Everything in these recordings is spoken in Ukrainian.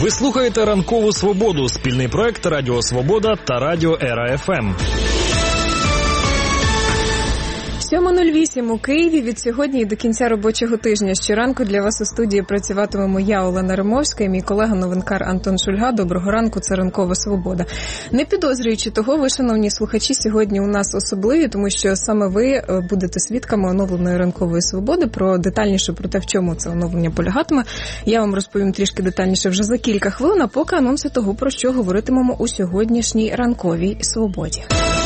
Ви слухаєте «Ранкову Свободу» – спільний проект Радіо Свобода та Радіо Ера ФМ. 7:08 у Києві. Від сьогодні і до кінця робочого тижня. Щоранку для вас у студії працюватимемо я, Олена Римовська, і мій колега-новинкар Антон Шульга. Доброго ранку, це «Ранкова Свобода». Не підозрюючи того, ви, шановні слухачі, сьогодні у нас особливі, тому що саме ви будете свідками оновленої «Ранкової Свободи». Детальніше про те, в чому це оновлення полягатиме, я вам розповім трішки детальніше вже за кілька хвилин, а поки анонси того, про що говоритимемо у сьогоднішній «Ранковій Свободі».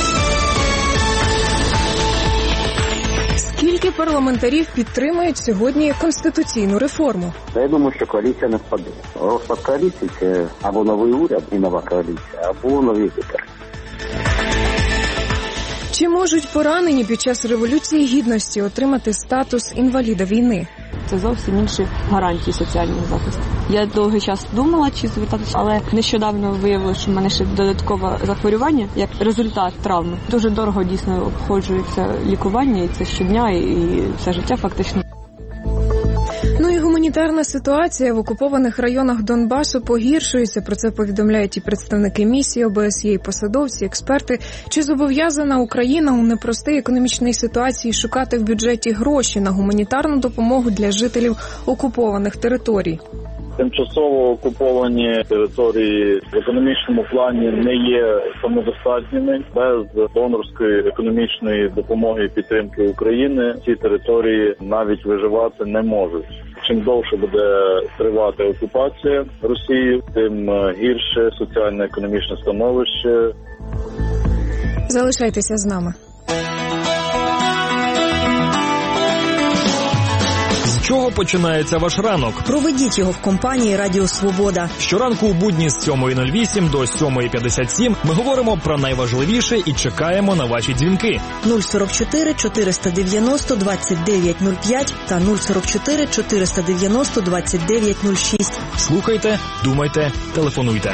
Скільки парламентарів підтримують сьогодні конституційну реформу? Я думаю, що коаліція не впаде. Розпад коаліції – це або новий уряд і нова коаліція, або нові вибори. Чи можуть поранені під час Революції Гідності отримати статус інваліда війни? Це зовсім інші гарантії соціального захисту. Я довгий час думала, чи звертатися, але нещодавно виявилося, що в мене ще додаткове захворювання, як результат травми. Дуже дорого дійсно обходжується лікування, і це щодня, і все життя фактично. Ну і гуманітарна ситуація в окупованих районах Донбасу погіршується. Про це повідомляють і представники місії ОБСЄ, і посадовці, експерти. Чи зобов'язана Україна у непростій економічній ситуації шукати в бюджеті гроші на гуманітарну допомогу для жителів окупованих територій? Тимчасово окуповані території в економічному плані не є самодостатніми. Без донорської економічної допомоги і підтримки України ці території навіть виживати не можуть. Чим довше буде тривати окупація Росії, тим гірше соціально-економічне становище. Залишайтеся з нами. З чого починається ваш ранок? Проведіть його в компанії Радіо Свобода. Щоранку у будні з 7:08 до 7:57 ми говоримо про найважливіше і чекаємо на ваші дзвінки. 044 490 2905 та 044 490 2906. Слухайте, думайте, телефонуйте.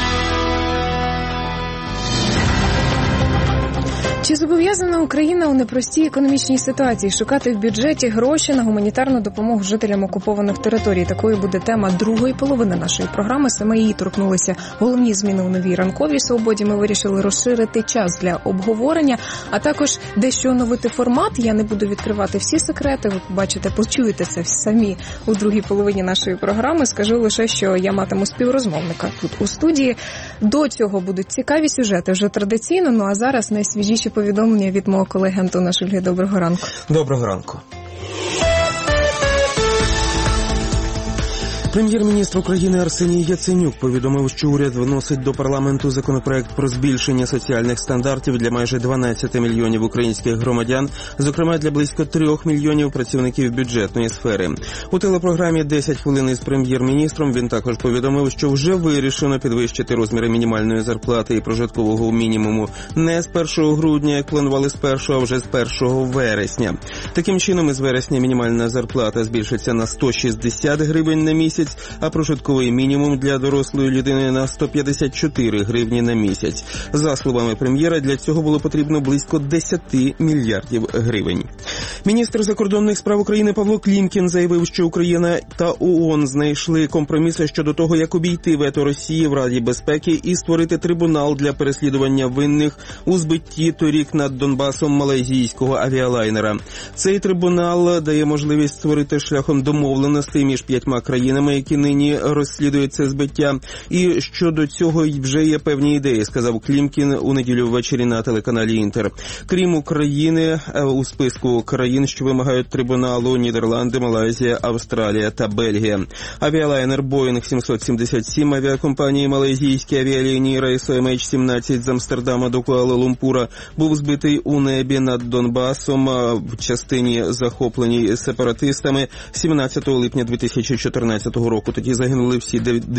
Чи зобов'язана Україна у непростій економічній ситуації шукати в бюджеті гроші на гуманітарну допомогу жителям окупованих територій? Такою буде тема другої половини нашої програми. Саме її торкнулися головні зміни у новій «Ранковій Свободі». Ми вирішили розширити час для обговорення, а також дещо оновити формат. Я не буду відкривати всі секрети, ви побачите, почуєте це самі у другій половині нашої програми. Скажу лише, що я матиму співрозмовника тут у студії. До цього будуть цікаві сюжети вже традиційно, ну а зараз найсвіжіші повідомлення від мого колеги Антона Шульги. Доброго ранку. Доброго ранку. Прем'єр-міністр України Арсеній Яценюк повідомив, що уряд вносить до парламенту законопроект про збільшення соціальних стандартів для майже 12 мільйонів українських громадян, зокрема для близько 3 мільйонів працівників бюджетної сфери. У телепрограмі «10 хвилин із прем'єр-міністром» він також повідомив, що вже вирішено підвищити розміри мінімальної зарплати і прожиткового мінімуму не з 1 грудня, як планували з 1, а вже з 1 вересня. Таким чином, із вересня мінімальна зарплата збільшиться на 160 гривень на місяць, а прожитковий мінімум для дорослої людини на 154 гривні на місяць. За словами прем'єра, для цього було потрібно близько 10 мільярдів гривень. Міністр закордонних справ України Павло Клімкін заявив, що Україна та ООН знайшли компроміси щодо того, як обійти вето Росії в Раді безпеки і створити трибунал для переслідування винних у збитті торік над Донбасом малайзійського авіалайнера. Цей трибунал дає можливість створити шляхом домовленостей між 5 країнами, які нині розслідують це збиття. І щодо цього вже є певні ідеї, сказав Клімкін у неділю ввечері на телеканалі «Інтер». Крім України, у списку країн, що вимагають трибуналу, Нідерланди, Малайзія, Австралія та Бельгія. Авіалайнер Boeing 777 авіакомпанії малайзійські авіалінії рейсу MH17 з Амстердама до Куала-Лумпура був збитий у небі над Донбасом в частині, захопленій сепаратистами, 17 липня 2014 року. Тоді загинули всі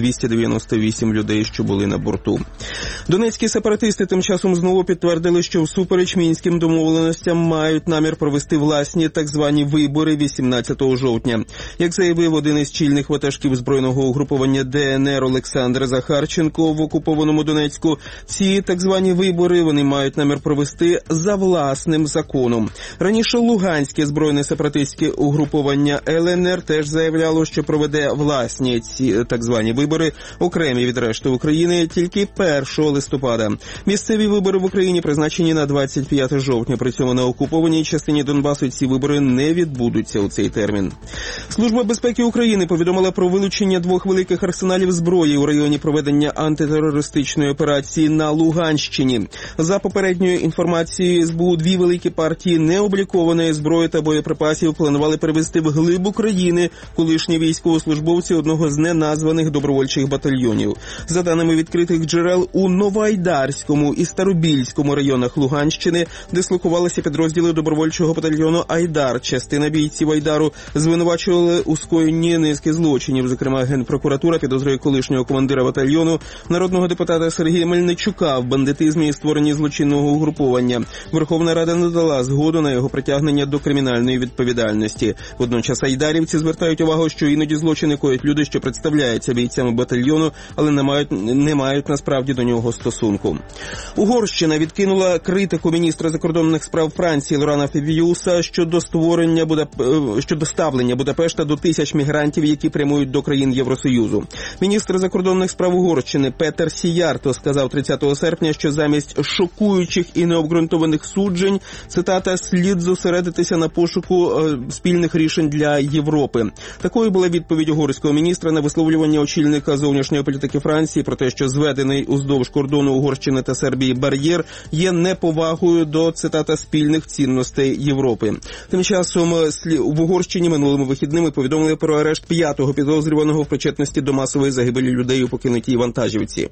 298 людей, що були на борту. Донецькі сепаратисти тим часом знову підтвердили, що всупереч мінським домовленостям мають намір провести власні так звані вибори 18 жовтня. Як заявив один із чільних ватажків збройного угруповання ДНР Олександр Захарченко в окупованому Донецьку, ці так звані вибори вони мають намір провести за власним законом. Раніше Луганське збройне сепаратистське угруповання ЛНР теж заявляло, що проведе власні власні ці так звані вибори, окремі від решти України, тільки 1 листопада. Місцеві вибори в Україні призначені на 25 жовтня. При цьому на окупованій частині Донбасу ці вибори не відбудуться у цей термін. Служба безпеки України повідомила про вилучення 2 великих арсеналів зброї у районі проведення антитерористичної операції на Луганщині. За попередньою інформацією СБУ, 2 великі партії необлікованої зброї та боєприпасів планували перевезти в глиб України колишні військовослужбовці одного з неназваних добровольчих батальйонів. За даними відкритих джерел, у Новоайдарському і Старобільському районах Луганщини дислокувалися підрозділи добровольчого батальйону «Айдар». Частина бійців «Айдару» звинувачували у скоєнні низки злочинів. Зокрема, Генпрокуратура підозрює колишнього командира батальйону, народного депутата Сергія Мельничука в бандитизмі і створенні злочинного угруповання. Верховна Рада надала згоду на його притягнення до кримінальної відповідальності. Водночас айдарівці звертають увагу, що іноді злочини коять люди, що представляються бійцями батальйону, але не мають насправді до нього стосунку. Угорщина відкинула критику міністра закордонних справ Франції Лорана Фебіюса щодо ставлення Будапешта до тисяч мігрантів, які прямують до країн Євросоюзу. Міністр закордонних справ Угорщини Петер Сіярто сказав 30 серпня, що замість шокуючих і необґрунтованих суджень, цитата, слід зосередитися на пошуку спільних рішень для Європи. Такою була відповідь угорського міністра на висловлювання очільника зовнішньої політики Франції про те, що зведений уздовж кордону Угорщини та Сербії бар'єр є неповагою до, цитата, спільних цінностей Європи. Тим часом в Угорщині минулими вихідними повідомили про арешт 5-го підозрюваного в причетності до масової загибелі людей у покинутій вантажівці.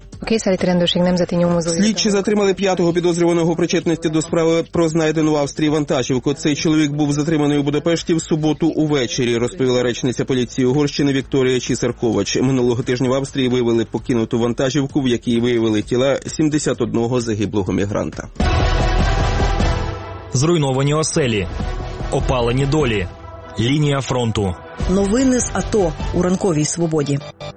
Слідчі затримали 5-го підозрюваного в причетності до справи про знайдену в Австрії вантажівку. Цей чоловік був затриманий у Будапешті в суботу увечері, розповіла речниця поліції Угорщини Вікторія Чісарковач. Минулого тижня в Австрії виявили покинуту вантажівку, в якій виявили тіла 71 загиблого мігранта. Зруйновані оселі, опалені долі, лінія фронту. Новини з АТО у ранковій свободі.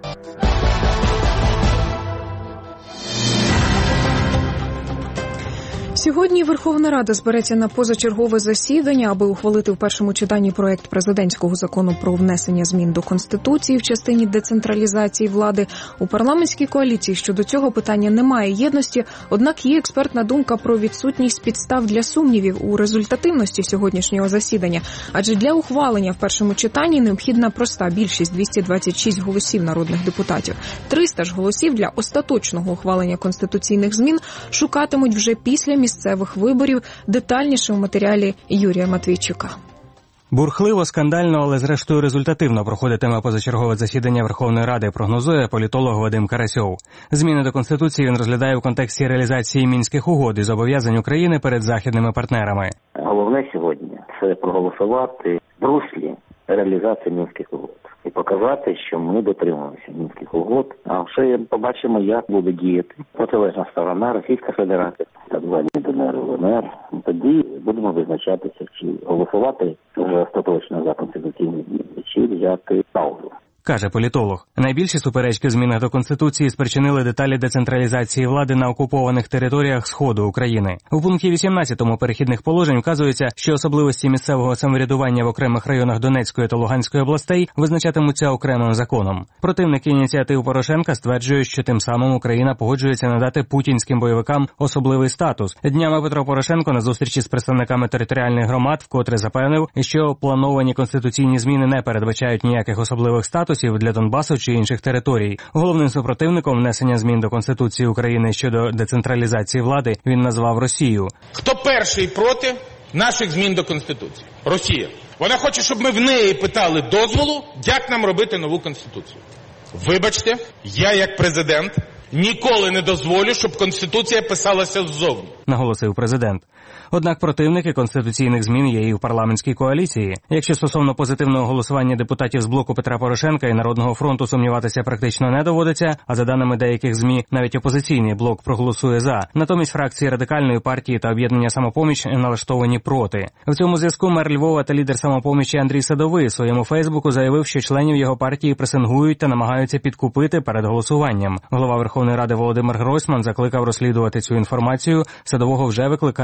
Сьогодні Верховна Рада збереться на позачергове засідання, аби ухвалити в першому читанні проект президентського закону про внесення змін до Конституції в частині децентралізації влади. У парламентській коаліції щодо цього питання немає єдності, однак є експертна думка про відсутність підстав для сумнівів у результативності сьогоднішнього засідання. Адже для ухвалення в першому читанні необхідна проста більшість – 226 голосів народних депутатів. 300 ж голосів для остаточного ухвалення конституційних змін шукатимуть вже після місцевих виборів. Детальніше у матеріалі Юрія Матвійчука. Бурхливо, скандально, але зрештою результативно проходитиме позачергове засідання Верховної Ради, прогнозує політолог Вадим Карасьов. Зміни до Конституції він розглядає в контексті реалізації Мінських угод і зобов'язань України перед західними партнерами. Головне сьогодні – це проголосувати в руслі реалізації Мінських угод і показати, що ми дотримуємося Мінських угод. А вже побачимо, як буде діяти протилежна сторона, Російська Федерація, так звані ДНР, ЛНР. Тоді будемо визначатися, чи голосувати вже остаточно за конституційні зміни, чи взяти паузу. Каже політолог. Найбільші суперечки в змінах до Конституції спричинили деталі децентралізації влади на окупованих територіях Сходу України. У пункті 18 перехідних положень вказується, що особливості місцевого самоврядування в окремих районах Донецької та Луганської областей визначатимуться окремим законом. Противники ініціатив Порошенка стверджують, що тим самим Україна погоджується надати путінським бойовикам особливий статус. Днями Петро Порошенко на зустрічі з представниками територіальних громад вкотре запевнив, що плановані конституційні зміни не передбачають ніяких особливих статусів для Донбасу чи інших територій. Головним супротивником внесення змін до Конституції України щодо децентралізації влади він назвав Росію. Хто перший проти наших змін до Конституції? Росія. Вона хоче, щоб ми в неї питали дозволу, як нам робити нову Конституцію. Вибачте, я як президент ніколи не дозволю, щоб Конституція писалася ззовні, наголосив президент. Однак противники конституційних змін є і в парламентській коаліції. Якщо стосовно позитивного голосування депутатів з блоку Петра Порошенка і Народного фронту сумніватися практично не доводиться, а за даними деяких ЗМІ, навіть опозиційний блок проголосує за. Натомість фракції Радикальної партії та об'єднання «Самопоміч» налаштовані проти. В цьому зв'язку мер Львова та лідер «Самопомічі» Андрій Садовий у своєму Фейсбуку заявив, що членів його партії пресингують та намагаються підкупити перед голосуванням. Голова Верховної Ради Володимир Гройсман закликав розслідувати цю інформацію. Садового вже викликають до Генпрокуратури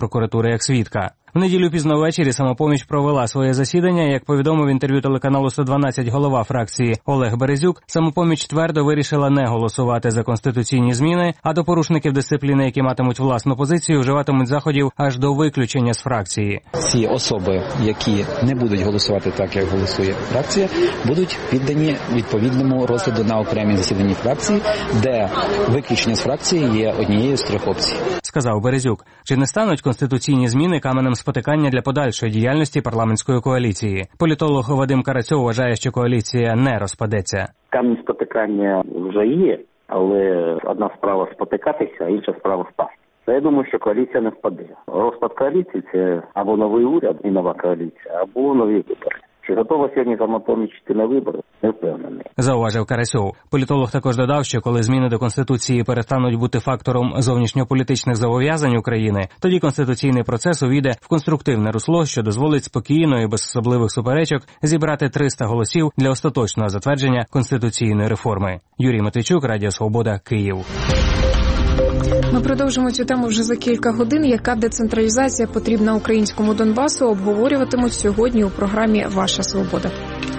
прокуратури як свідка. В неділю пізно ввечері «Самопоміч» провела своє засідання. Як повідомив в інтерв'ю телеканалу 112 голова фракції Олег Березюк, «Самопоміч» твердо вирішила не голосувати за конституційні зміни, а до порушників дисципліни, які матимуть власну позицію, вживатимуть заходів аж до виключення з фракції. Ці особи, які не будуть голосувати так, як голосує фракція, будуть віддані відповідному розгляду на окремій засіданні фракції, де виключення з фракції є однією з 3 опцій. Сказав Березюк. Чи не стануть конституційні зміни каменем спотикання для подальшої діяльності парламентської коаліції? Політолог Вадим Карацьов вважає, що коаліція не розпадеться. Камінь спотикання вже є, але одна справа спотикатися, а інша справа впасти. Я думаю, що коаліція не впаде. Розпад коаліції – це або новий уряд і нова коаліція, або нові вибори. Чи готова сьогодні «Самопоміч» йти на вибори? Не впевнений. Зауважив Карасьов. Політолог також додав, що коли зміни до Конституції перестануть бути фактором зовнішньополітичних зобов'язань України, тоді конституційний процес увійде в конструктивне русло, що дозволить спокійно і без особливих суперечок зібрати 300 голосів для остаточного затвердження конституційної реформи. Юрій Матвійчук, Радіо Свобода, Київ. Ми продовжимо цю тему вже за кілька годин. Яка децентралізація потрібна українському Донбасу, обговорюватимуть сьогодні у програмі «Ваша свобода».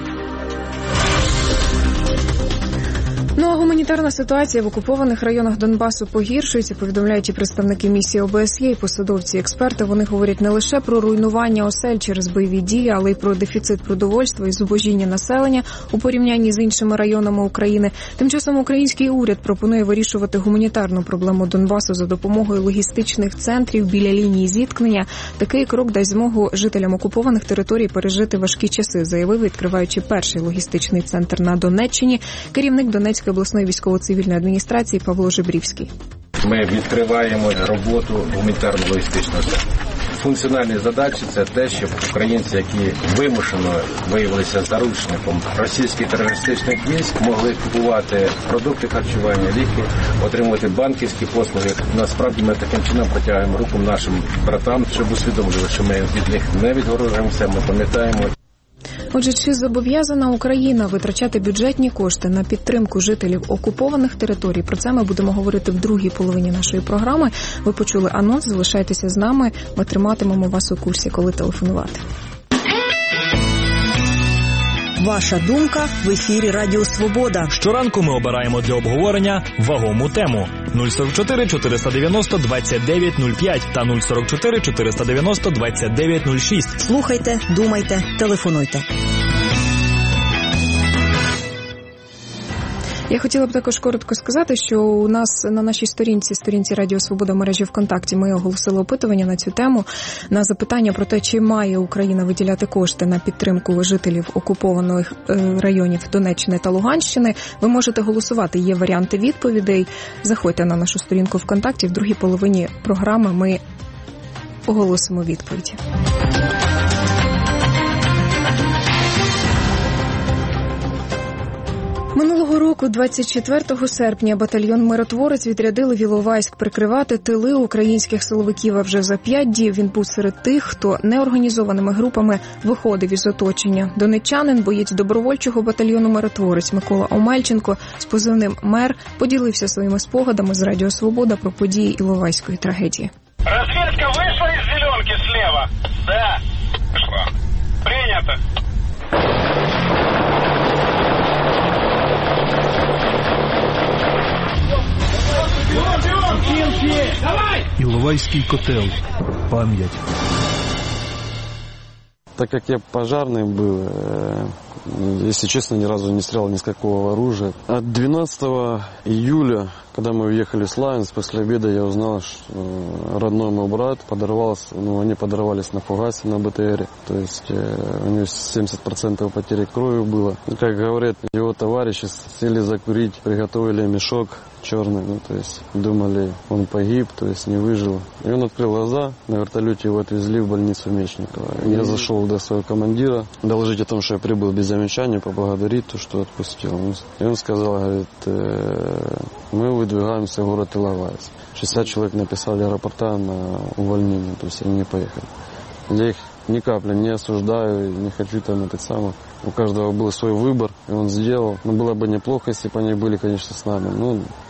Ну а гуманітарна ситуація в окупованих районах Донбасу погіршується, повідомляють і представники місії ОБСЄ, і посадовці, експерти. Вони говорять не лише про руйнування осель через бойові дії, але й про дефіцит продовольства і зубожіння населення у порівнянні з іншими районами України. Тим часом український уряд пропонує вирішувати гуманітарну проблему Донбасу за допомогою логістичних центрів біля лінії зіткнення. Такий крок дасть змогу жителям окупованих територій пережити важкі часи, заявив, відкриваючи перший логістичний центр на Донеччині, керівник Донецької обласної військово-цивільної адміністрації Павло Жебрівський. Ми відкриваємо роботу гуманітарно-логістичного центру. Функціональні задачі – це те, щоб українці, які вимушено виявилися заручником російських терористичних військ, могли купувати продукти харчування, ліки, отримувати банківські послуги. Насправді ми таким чином протягуємо руку нашим братам, щоб усвідомили, що ми від них не відгорожуємося, ми пам'ятаємо. Отже, чи зобов'язана Україна витрачати бюджетні кошти на підтримку жителів окупованих територій? Про це ми будемо говорити в другій половині нашої програми. Ви почули анонс, залишайтеся з нами. Ми триматимемо вас у курсі, коли телефонувати. Ваша думка в ефірі Радіо Свобода. Щоранку ми обираємо для обговорення вагому тему. 044 490 2905 та 044 490 2906. Слухайте, думайте, телефонуйте. Я хотіла б також коротко сказати, що у нас на нашій сторінці Радіо Свобода в мережі ВКонтакті ми оголосили опитування на цю тему. На запитання про те, чи має Україна виділяти кошти на підтримку жителів окупованих районів Донеччини та Луганщини, ви можете голосувати. Є варіанти відповідей. Заходьте на нашу сторінку ВКонтакті. В другій половині програми ми оголосимо відповіді. Минулого року, 24 серпня, батальйон «Миротворець» відрядили в Іловайськ прикривати тили українських силовиків. А вже за 5 діб він був серед тих, хто неорганізованими групами виходив із оточення. Донеччанин, боєць добровольчого батальйону «Миротворець» Микола Омельченко з позивним «Мер» поділився своїми спогадами з Радіо Свобода про події Іловайської трагедії. Розвідка вийшла із зеленки слева? Да. Пішла. Прийнято. Іловайський котел. Пам'ять. Так как я пожарный был, если честно, ни разу не стрелял ни с какого оружия. От 12 июля, когда мы уехали в Славянск, после обеда я узнал, что родной мой брат подорвался, они подорвались на фугасе на БТРе. То есть у него 70% потери крови было. Как говорят, его товарищи сели закурить, приготовили мешок черный, то есть думали, он погиб, то есть не выжил. И он открыл глаза, на вертолете его отвезли в больницу Мечникова. Я зашел до своего командира, доложить о том, что я прибыл без замечания, поблагодарить то, что отпустил. И он сказал, говорит, мы выдвигаемся в город Іловайськ. 60 человек написали рапорта на увольнение, то есть они не поехали. Я их ни капли не осуждаю, не хочу там это самое. У каждого был свой выбор, и он сделал. Но было бы неплохо, если бы они были, конечно, с нами.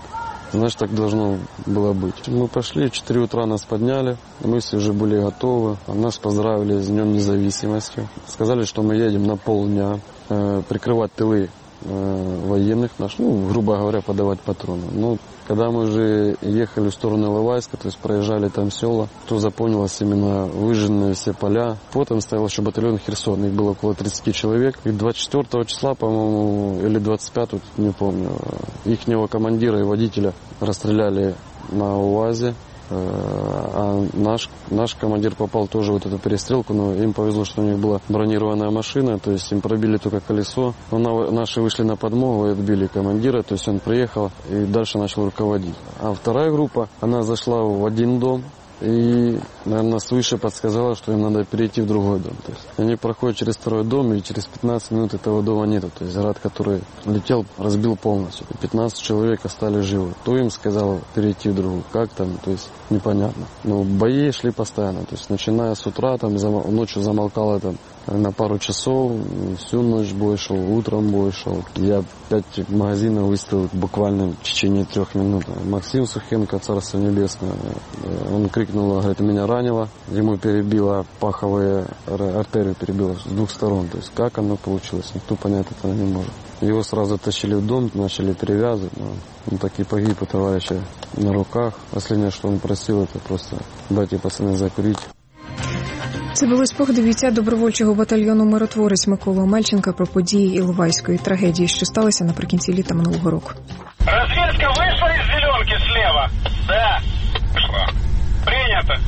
Значит, так должно было быть. Мы пошли, в 4 утра нас подняли, мы все уже были готовы. Нас поздравили с Днем Независимости. Сказали, что мы едем на полдня прикрывать тылы военных наших, грубо говоря, подавать патроны. Но когда мы уже ехали в сторону Иловайска, то есть проезжали там села, то запомнилось именно выжженные все поля. Потом стоял еще батальон Херсон, их было около 30 человек. И 24 числа, по-моему, или 25, не помню, ихнего командира и водителя расстреляли на УАЗе. А наш командир попал тоже в эту перестрелку, но им повезло, что у них была бронированная машина, то есть им пробили только колесо. Но наши вышли на подмогу и отбили командира, то есть он приехал и дальше начал руководить. А вторая группа, она зашла в один дом и, наверное, свыше подсказала, что им надо перейти в другой дом. То есть они проходят через второй дом, и через 15 минут этого дома нету. То есть град, который летел, разбил полностью. 15 человек остались живы. Кто им сказал перейти в другую? Как там? То есть непонятно. Но бои шли постоянно. То есть начиная с утра, там ночью замолкало там на пару часов, всю ночь бой шел, утром бой шел. Я 5 магазинов выставил буквально в течение 3 минут. Максим Сухенко, Царство Небесное, он крикнул, говорит, меня ранило. Ему перебило паховые артерию, перебило с 2 сторон. То есть как оно получилось, никто понять этого не может. Его сразу тащили в дом, начали перевязывать. Но он так и погиб у товарища на руках. Последнее, что он просил, это просто дайте пацаны закурить. Це були спогади бійця добровольчого батальйону «Миротворець» Миколи Омельченка про події Іловайської трагедії, що сталося наприкінці літа минулого року. Разведка вышла из зеленки слева? Да. Вышла. Принято.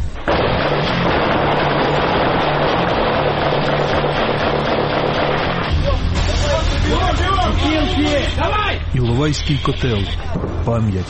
Іловайський котел. Пам'ять.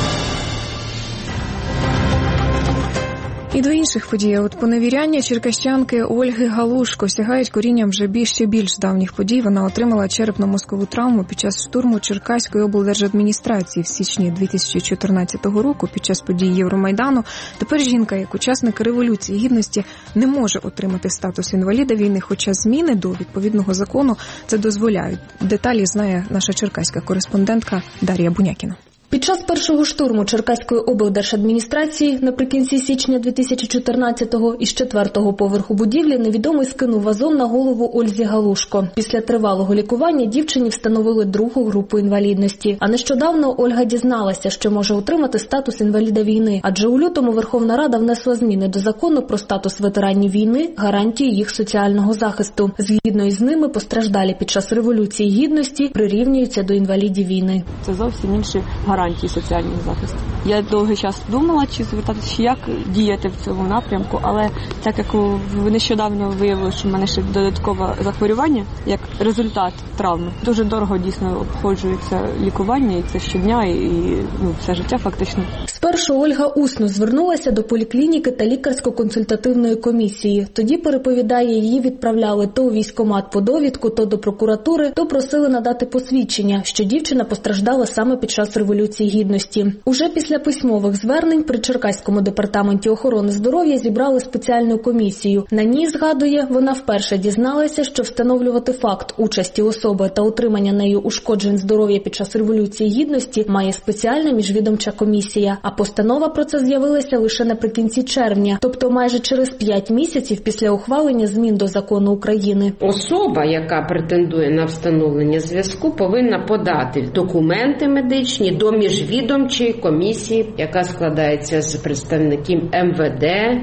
І до інших подій. От поневіряння черкащанки Ольги Галушко сягають корінням вже ще більш давніх подій. Вона отримала черепно-мозкову травму під час штурму Черкаської облдержадміністрації в січні 2014 року під час подій Євромайдану. Тепер жінка, як учасник Революції Гідності, не може отримати статус інваліда війни, хоча зміни до відповідного закону це дозволяють. Деталі знає наша черкаська кореспондентка Дар'я Бунякіна. Під час першого штурму Черкаської облдержадміністрації наприкінці січня 2014-го із 4-го поверху будівлі невідомий скинув вазон на голову Ользі Галушко. Після тривалого лікування дівчині встановили 2-гу групу інвалідності. А нещодавно Ольга дізналася, що може отримати статус інваліда війни, адже у лютому Верховна Рада внесла зміни до закону про статус ветеранів війни, гарантії їх соціального захисту. Згідно із ними, постраждалі під час Революції Гідності прирівнюються до інвалідів війни. Це зовсім інші гарантії соціального захисту. Я довгий час думала, чи звертатися, як діяти в цьому напрямку, але так як нещодавно виявилося, що в мене ще додаткове захворювання, як результат травми, дуже дорого дійсно обходжується лікування, і це щодня, і все життя фактично. Спершу Ольга усно звернулася до поліклініки та лікарсько-консультативної комісії. Тоді, переповідає, її відправляли то у військкомат по довідку, то до прокуратури, то просили надати посвідчення, що дівчина постраждала саме під час Революції Гідності. Уже після письмових звернень при Черкаському департаменті охорони здоров'я зібрали спеціальну комісію. На ній, згадує, вона вперше дізналася, що встановлювати факт участі особи та отримання нею ушкоджень здоров'я під час Революції Гідності має спеціальна міжвідомча комісія. А постанова про це з'явилася лише наприкінці червня, тобто майже через 5 місяців після ухвалення змін до закону України. Особа, яка претендує на встановлення зв'язку, повинна подати документи медичні до міжвідомчої комісії, яка складається з представників МВД,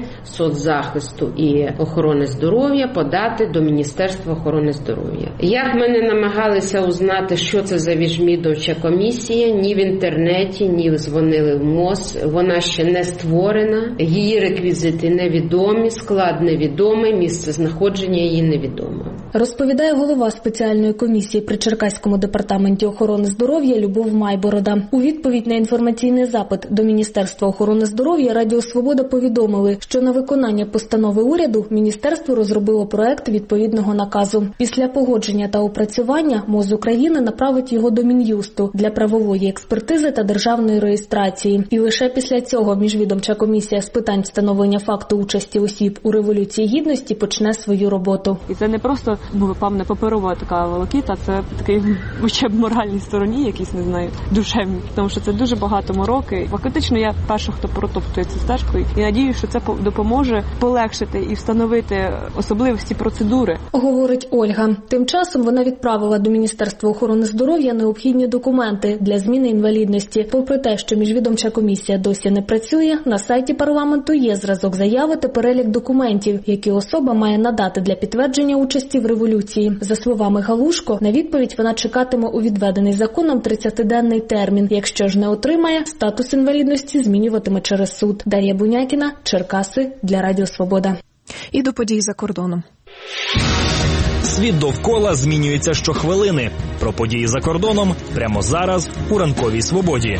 соцзахисту і охорони здоров'я, подати до Міністерства охорони здоров'я. Як ми не намагалися узнати, що це за міжвідомча комісія, ні в інтернеті, ні дзвонили в МОЗ, вона ще не створена, її реквізити невідомі, склад невідомий, місце знаходження її невідомо. Розповідає голова спеціальної комісії при Черкаському департаменті охорони здоров'я Любов Майборода. У відповідь на інформаційний запит до Міністерства охорони здоров'я Радіо Свобода повідомили, що на виконання постанови уряду міністерство розробило проект відповідного наказу. Після погодження та опрацювання МОЗ України направить його до Мін'юсту для правової експертизи та державної реєстрації. І лише після цього міжвідомча комісія з питань встановлення факту участі осіб у Революції Гідності почне свою роботу. І це не просто певна паперова така волокіта, це такий хоча б моральній стороні, якийсь, не знаю, душевній, тому що це дуже багато мороки. Фактично я перша, хто протоптує цю стежку, і надіюсь, що це допоможе полегшити і встановити особливості процедури. Говорить Ольга. Тим часом вона відправила до Міністерства охорони здоров'я необхідні документи для зміни інвалідності. Попри те, що міжвідомча комісія досі не працює, на сайті парламенту є зразок заяви та перелік документів, які особа має надати для підтвердження участі в революції. За словами Галушко, на відповідь вона чекатиме у відведений законом 30-денний термін. Якщо ж не отримає, статус інвалідності змінюватиме через суд. Дар'я Бунякіна, Черкаси, для Радіо Свобода. І до подій за кордоном. Світ довкола змінюється щохвилини. Про події за кордоном прямо зараз у Ранковій Свободі.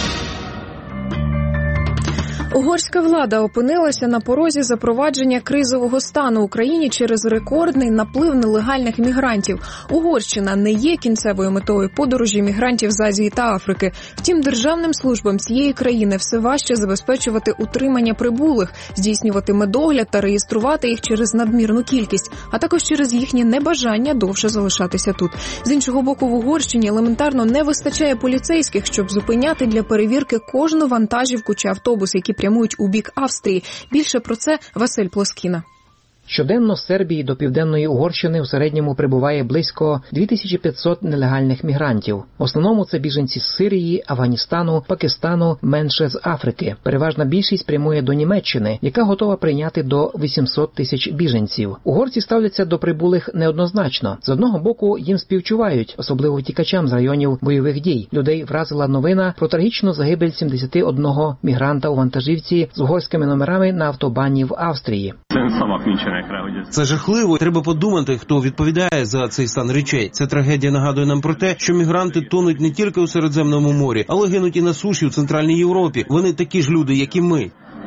Угорська влада опинилася на порозі запровадження кризового стану в Україні через рекордний наплив нелегальних мігрантів. Угорщина не є кінцевою метою подорожі мігрантів з Азії та Африки. Втім, державним службам цієї країни все важче забезпечувати утримання прибулих, здійснювати медогляд та реєструвати їх через надмірну кількість, а також через їхнє небажання довше залишатися тут. З іншого боку, в Угорщині елементарно не вистачає поліцейських, щоб зупиняти для перевірки кожну вантажівку чи автобус, які прямують у бік Австрії. Більше про це Василь Плоскіна. Щоденно з Сербії до Південної Угорщини в середньому прибуває близько 2500 нелегальних мігрантів. В основному це біженці з Сирії, Афганістану, Пакистану, менше з Африки. Переважна більшість прямує до Німеччини, яка готова прийняти до 800 тисяч біженців. Угорці ставляться до прибулих неоднозначно. З одного боку, їм співчувають, особливо втікачам з районів бойових дій. Людей вразила новина про трагічну загибель 71 мігранта у вантажівці з угорськими номерами на автобані в Австрії. Це жахливо. Треба подумати, хто відповідає за цей стан речей. Ця трагедія нагадує нам про те, що мігранти тонуть не тільки у Середземному морі, але гинуть і на суші у Центральній Європі. Вони такі ж люди, як і ми.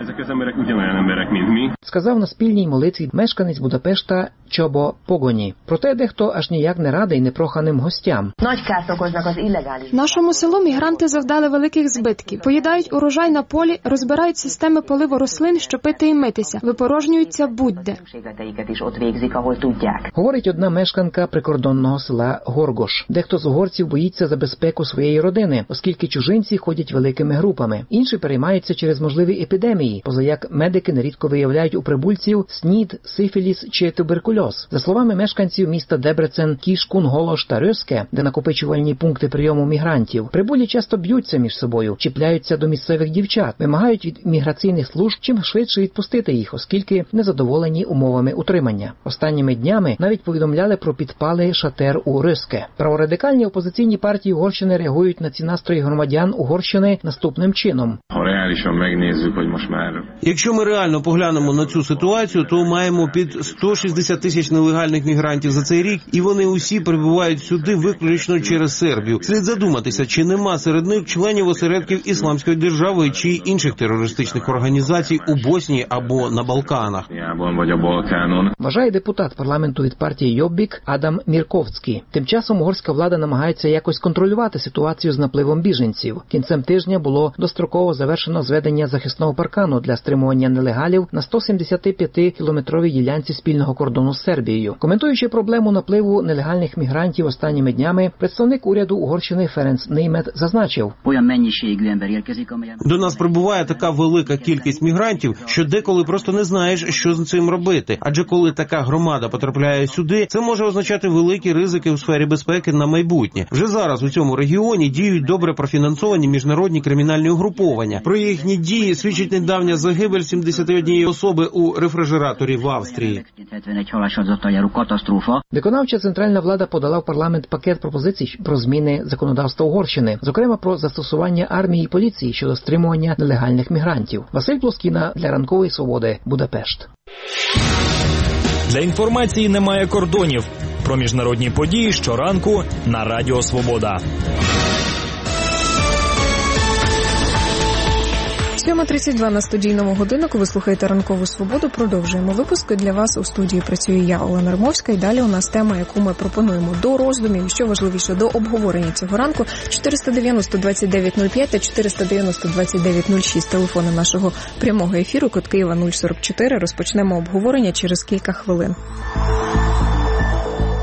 Сказав на спільній молитві мешканець Будапешта Чобо Погоні. Проте дехто аж ніяк не радий непроханим гостям. Нашому селу мігранти завдали великих збитків. Поїдають урожай на полі, розбирають системи поливу рослин, щоб пити і митися. Випорожнюються будь-де. Говорить одна мешканка прикордонного села Горгош. Дехто з угорців боїться за безпеку своєї родини, оскільки чужинці ходять великими групами. Інші переймаються через можливі епідемії, позаяк медики нерідко виявляють у прибульців СНІД, сифіліс чи туберкульоз. За словами мешканців міста Дебрецен, Кіш, Кунголош та Рьоске, де накопичувальні пункти прийому мігрантів, прибулі часто б'ються між собою, чіпляються до місцевих дівчат, вимагають від міграційних служб чим швидше відпустити їх, оскільки незадоволені умовами утримання. Останніми днями навіть повідомляли про підпали шатер у Рьоске. Праворадикальні опозиційні партії Угорщини реагують на ці настрої громадян Угорщини наступним чином. Якщо ми реально поглянемо на цю ситуацію, то маємо під 160 тисяч нелегальних мігрантів за цей рік, і вони усі прибувають сюди виключно через Сербію. Слід задуматися, чи нема серед них членів осередків Ісламської держави чи інших терористичних організацій у Боснії або на Балканах. Вважає депутат парламенту від партії Йоббік Адам Мірковський. Тим часом угорська влада намагається якось контролювати ситуацію з напливом біженців. Кінцем тижня було достроково завершено зведення захисного паркану для стримування нелегалів на 175-кілометровій ділянці спільного кордону з Сербією. Коментуючи проблему напливу нелегальних мігрантів останніми днями, представник уряду Угорщини Ференц Неймет зазначив: до нас прибуває така велика кількість мігрантів, що деколи просто не знаєш, що з цим робити. Адже коли така громада потрапляє сюди, це може означати великі ризики у сфері безпеки на майбутнє. Вже зараз у цьому регіоні діють добре профінансовані міжнародні кримінальні угруповання. Про їхні дії свідчить недавня загибель 71 особи у рефрижераторі в Австрії. Виконавча центральна влада подала в парламент пакет пропозицій про зміни законодавства Угорщини, зокрема про застосування армії і поліції щодо стримування нелегальних мігрантів. Василь Плоскіна для Ранкової Свободи, Будапешт. Для інформації немає кордонів. Про міжнародні події щоранку на Радіо Свобода. 7:32 на студійному годиннику. Ви слухаєте Ранкову Свободу. Продовжуємо випуск. Для вас у студії працює я, Олена Римовська. І далі у нас тема, яку ми пропонуємо до роздумів, і що важливіше, до обговорення цього ранку. 490-2905 та 490-2906. Телефони нашого прямого ефіру, код Києва 044. Розпочнемо обговорення через кілька хвилин.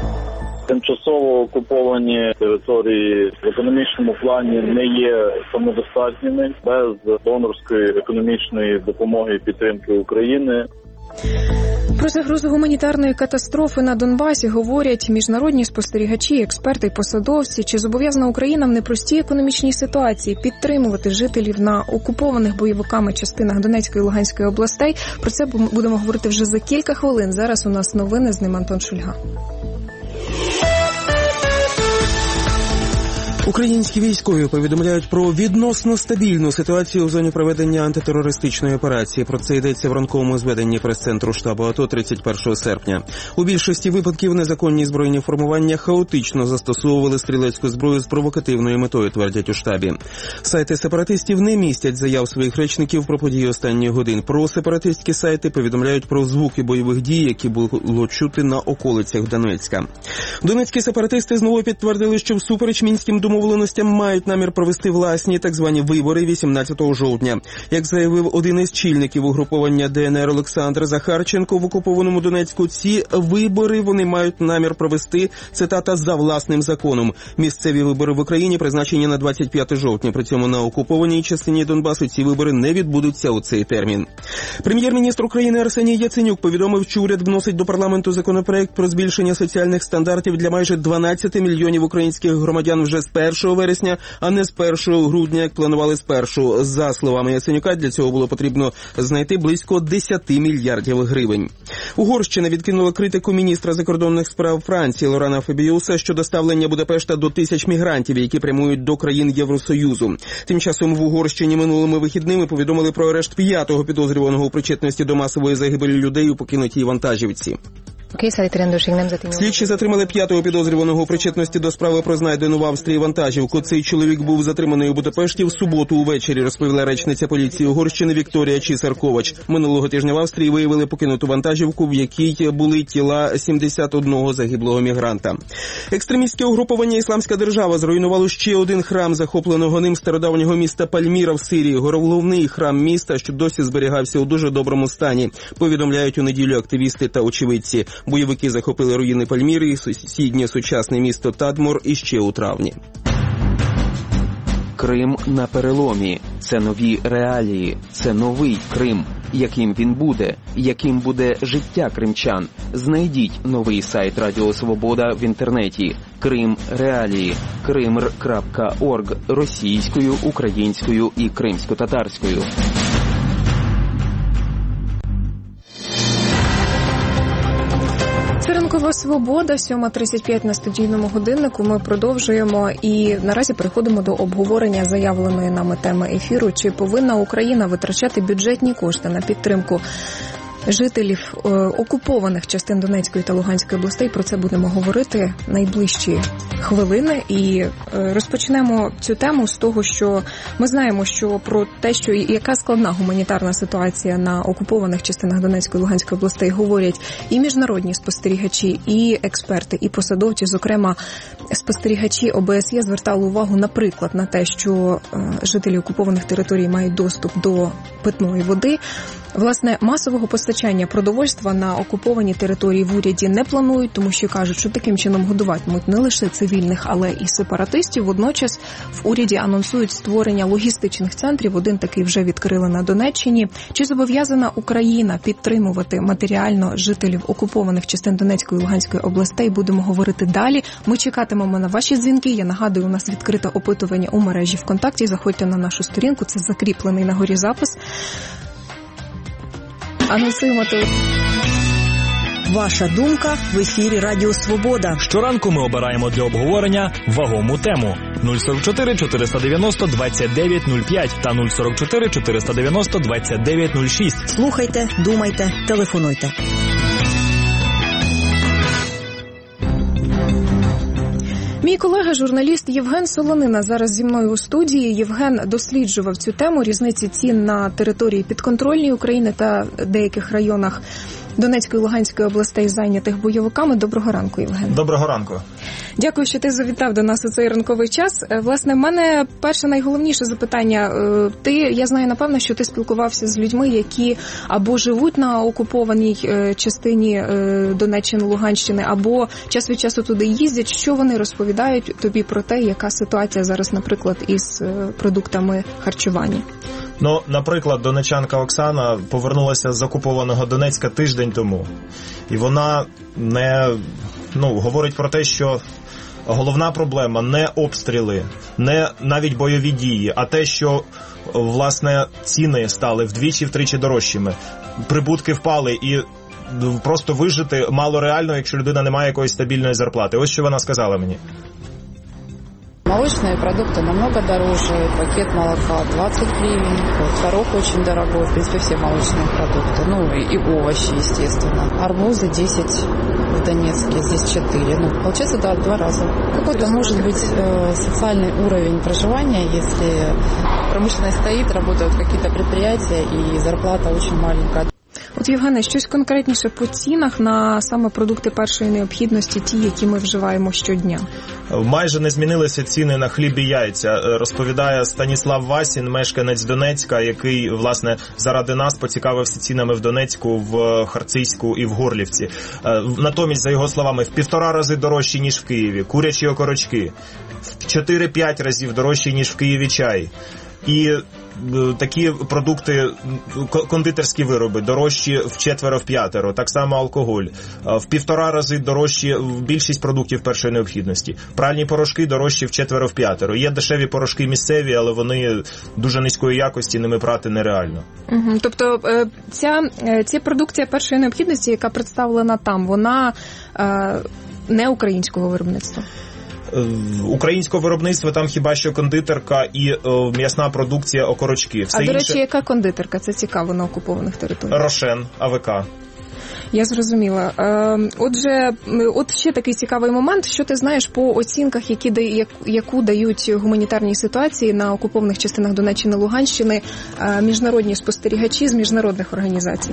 Тимчасово окуповані території в економічному плані не є самодостатніми без донорської економічної допомоги і підтримки України. Про загрозу гуманітарної катастрофи на Донбасі говорять міжнародні спостерігачі, експерти й посадовці. Чи зобов'язана Україна в непростій економічній ситуації підтримувати жителів на окупованих бойовиками частинах Донецької і Луганської областей? Про це будемо говорити вже за кілька хвилин. Зараз у нас новини, з ним Антон Шульга. Українські військові повідомляють про відносно стабільну ситуацію в зоні проведення антитерористичної операції. Про це йдеться в ранковому зведенні прес-центру штабу АТО 31 серпня. У більшості випадків незаконні збройні формування хаотично застосовували стрілецьку зброю з провокативною метою, твердять у штабі. Сайти сепаратистів не містять заяв своїх речників про події останніх годин. Про сепаратистські сайти повідомляють про звуки бойових дій, які було чути на околицях Донецька. Донецькі сепаратисти знову підтвердили, що всупереч мінським домовленостям мають намір провести власні так звані вибори 18 жовтня. Як заявив один із чільників угруповання ДНР Олександр Захарченко в окупованому Донецьку, ці вибори вони мають намір провести, цитата, за власним законом. Місцеві вибори в Україні призначені на 25 жовтня. При цьому на окупованій частині Донбасу ці вибори не відбудуться у цей термін. Прем'єр-міністр України Арсеній Яценюк повідомив, що уряд вносить до парламенту законопроект про збільшення соціальних стандартів для майже 12 мільйонів українських громадян вже з 1 вересня, а не з 1 грудня, як планували спершу. За словами Яценюка, для цього було потрібно знайти близько 10 мільярдів гривень. Угорщина відкинула критику міністра закордонних справ Франції Лорана Фабіуса щодо ставлення Будапешта до тисяч мігрантів, які прямують до країн Євросоюзу. Тим часом в Угорщині минулими вихідними повідомили про арешт 5-го підозрюваного у причетності до масової загибелі людей у покинутій вантажівці. Слідчі затримали 5-го підозрюваного у причетності до справи про знайдену в Австрії вантажівку. Цей чоловік був затриманий у Будапешті в суботу увечері, розповіла речниця поліції Угорщини Вікторія Чісарковач. Минулого тижня в Австрії виявили покинуту вантажівку, в якій були тіла 71 загиблого мігранта. Екстремістське угруповання «Ісламська держава» зруйнувало ще один храм захопленого ним стародавнього міста Пальміра в Сирії. Головний храм міста, що досі зберігався у дуже доброму стані, повідомляють у неділю активісти та очевидці. Бойовики захопили руїни Пальміри і сусіднє сучасне місто Тадмор іще у травні. Крим на переломі. Це нові реалії. Це новий Крим. Яким він буде? Яким буде життя кримчан? Знайдіть новий сайт Радіо Свобода в інтернеті. Крим реалії. krimr.org російською, українською і кримсько-татарською. Ранкова свобода, 7:35 на студійному годиннику. Ми продовжуємо і наразі переходимо до обговорення заявленої нами теми ефіру. Чи повинна Україна витрачати бюджетні кошти на підтримку жителів окупованих частин Донецької та Луганської областей? Про це будемо говорити найближчі хвилини. І розпочнемо цю тему з того, що ми знаємо, що про те, що яка складна гуманітарна ситуація на окупованих частинах Донецької і Луганської областей, говорять і міжнародні спостерігачі, і експерти, і посадовці. Зокрема, спостерігачі ОБСЄ звертали увагу, наприклад, на те, що жителі окупованих територій мають доступ до питної води. Власне, масового постачання продовольства на окуповані території в уряді не планують, тому що кажуть, що таким чином годуватимуть не лише цивільних, але і сепаратистів. Водночас в уряді анонсують створення логістичних центрів. Один такий вже відкрили на Донеччині. Чи зобов'язана Україна підтримувати матеріально жителів окупованих частин Донецької і Луганської областей? Будемо говорити далі. Ми чекатимемо на ваші дзвінки. Я нагадую, у нас відкрите опитування у мережі ВКонтакті. Заходьте на нашу сторінку, це закріплений на горі запис. Анонсуємо телефон. Ваша думка в ефірі Радіо Свобода. Щоранку ми обираємо для обговорення вагому тему. 044 490 2905 та 044 490 2906. Слухайте, думайте, телефонуйте. Мій колега, журналіст Євген Солонина зараз зі мною у студії. Євген досліджував цю тему, різниці цін на території підконтрольній України та деяких районах Донецької і Луганської областей, зайнятих бойовиками. Доброго ранку, Євген. Доброго ранку. Дякую, що ти завітав до нас у цей ранковий час. Власне, в мене перше найголовніше запитання. Я знаю, напевно, що ти спілкувався з людьми, які або живуть на окупованій частині Донеччини, Луганщини, або час від часу туди їздять. Що вони розповідають тобі про те, яка ситуація зараз, наприклад, із продуктами харчування? Наприклад, донечанка Оксана повернулася з окупованого Донецька тиждень тому. І вона говорить про те, що головна проблема не обстріли, не навіть бойові дії, а те, що, власне, ціни стали вдвічі-втричі дорожчими. Прибутки впали і просто вижити мало реально, якщо людина не має якоїсь стабільної зарплати. Ось що вона сказала мені. Молочные продукты намного дороже, пакет молока 20 гривен, творог очень дорогой, в принципе, все молочные продукты, и овощи, естественно. Арбузы 10 в Донецке, здесь 4, получается, да, 2 раза. Какой-то может быть социальный уровень проживания, если промышленность стоит, работают какие-то предприятия и зарплата очень маленькая. От, Євгене, щось конкретніше по цінах на саме продукти першої необхідності, ті, які ми вживаємо щодня? Майже не змінилися ціни на хліб і яйця, розповідає Станіслав Васін, мешканець Донецька, який, власне, заради нас поцікавився цінами в Донецьку, в Харцизьку і в Горлівці. Натомість, за його словами, в 1,5 рази дорожчі, ніж в Києві. Курячі окорочки. В 4-5 разів дорожчі, ніж в Києві чай. І такі продукти, кондитерські вироби, дорожчі в 4-5, так само алкоголь. В 1,5 рази дорожчі більшість продуктів першої необхідності. Пральні порошки дорожчі в 4-5. Є дешеві порошки місцеві, але вони дуже низької якості, ними прати нереально. Тобто ця продукція першої необхідності, яка представлена там, вона не українського виробництва? Українського виробництва там хіба що кондитерка і м'ясна продукція, окорочки. Все до речі, яка кондитерка? Це цікаво на окупованих територіях. Рошен, АВК. Я зрозуміла. Отже, от ще такий цікавий момент. Що ти знаєш по оцінках, яку дають гуманітарній ситуації на окупованих частинах Донеччини, Луганщини міжнародні спостерігачі з міжнародних організацій?